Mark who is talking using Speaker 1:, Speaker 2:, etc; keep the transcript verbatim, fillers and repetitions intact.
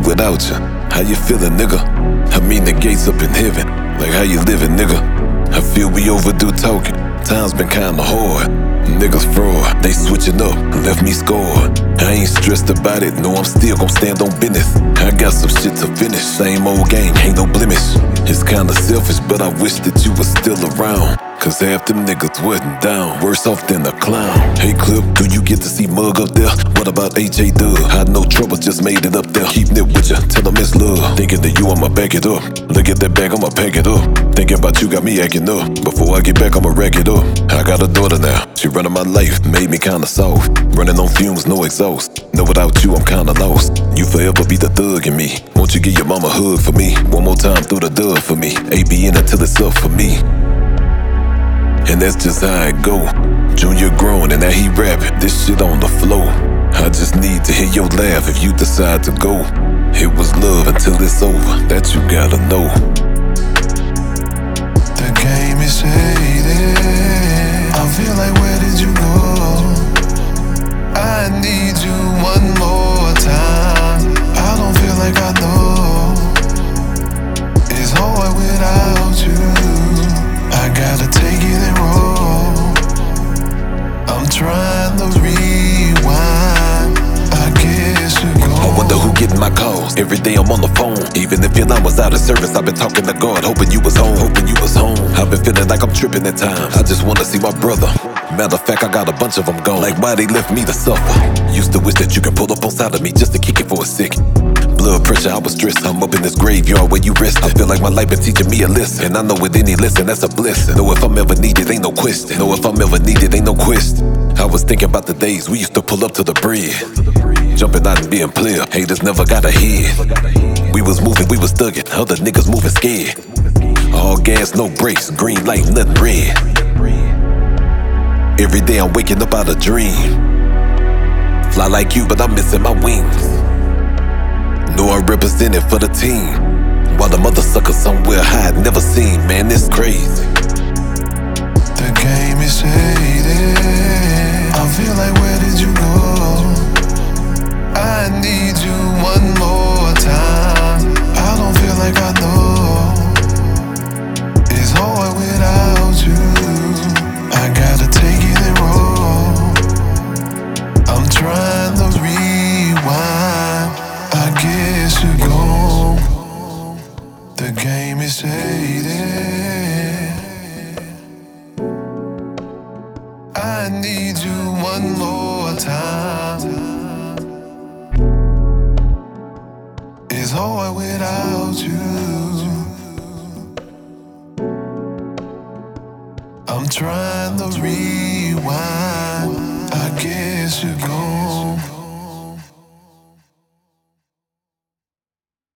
Speaker 1: without you. How you feeling, nigga? I mean the gates up in heaven. Like how you living, nigga? I feel we overdue talking. Time's been kinda hard. Niggas fraud, they switching up, left me scored. I ain't stressed about it, no, I'm still gon' stand on business. I got some shit to finish, same old game, ain't no blemish. It's kinda selfish, but I wish that you was still around. Cause half them niggas wasn't down, worse off than a clown. Hey Clip, do you get to see Mug up there? What about H A Dub? Had no trouble, just made it up there. Keeping it with ya, tell them it's love. Thinking that you, I'ma back it up. Look at that bag, I'ma pack it up. Thinking about you got me acting up. Before I get back, I'ma rack it up. I got a daughter now, she running my life, made me kinda soft. Running on fumes, no exhaust. Know without you, I'm kinda lost. You forever be the thug in me. Won't you give your mama a hug for me? One more time through the dub for me. A B in until it's up for me. And that's just how it go. Junior grown and now he rapping, this shit on the floor. I just need to hear your laugh if you decide to go. It was love until it's over, that you gotta know.
Speaker 2: The game is faded. I feel like, where did you go? I need you one more time. I don't feel like I know. It's hard without you. I gotta take it and roll. I'm trying to rewind. I guess you go.
Speaker 1: I wonder who getting my calls. Every day I'm on the phone. Even if your line was out of service, I've been talking to God, hoping you was home, hoping you was home. I've been feeling like I'm tripping at times. I just wanna see my brother. Matter of fact, I got a bunch of them gone. Like why they left me to suffer. Used to wish that you could pull up on side of me just to kick it for a second. Blood pressure, I was stressed. I'm up in this graveyard where you rest. I feel like my life been teaching me a lesson. And I know with any lesson, that's a blessing. Know if I'm ever needed, ain't no question. Know if I'm ever needed, ain't no question. I was thinking about the days we used to pull up to the bread. Jumping out and being clear. Haters never got ahead. We was moving, we was thugging. Other niggas moving scared. All gas, no brakes. Green light, nothing red. Every day I'm waking up out of dream. Fly like you, but I'm missing my wings. Know I represent it for the team. While the mother sucker somewhere high, I'd never seen. Man, it's crazy.
Speaker 2: The game is faded. I feel like, where did you go? I need you one more time. I don't feel like I know. It's hard without you. I gotta take it and roll. I'm trying to rewind. I guess you go. The game is faded. I need you one more time. It's hard without you. I'm trying to rewind. I guess you go.